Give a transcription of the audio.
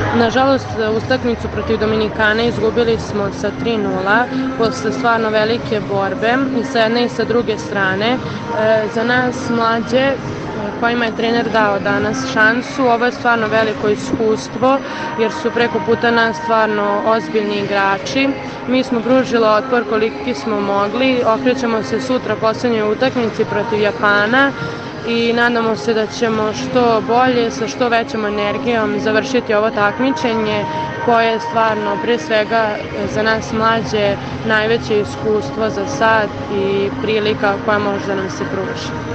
Nažalost, utakmicu protiv Dominikana izgubili smo sa 3:0 posle stvarno velike borbe i sa jedne i sa druge strane. Za nas mlađe kojima je trener dao danas šansu, ovo je stvarno veliko iskustvo jer su preko puta nas stvarno ozbiljni igrači. Mi smo pružili otpor koliki smo mogli, okrećemo se sutra poslednjoj utakmici protiv Japana i nadamo se da ćemo što bolje, sa što većom energijom završiti ovo takmičenje koje je stvarno pre svega za nas mlađe najveće iskustvo za sad i prilika koja može da nam se pruži.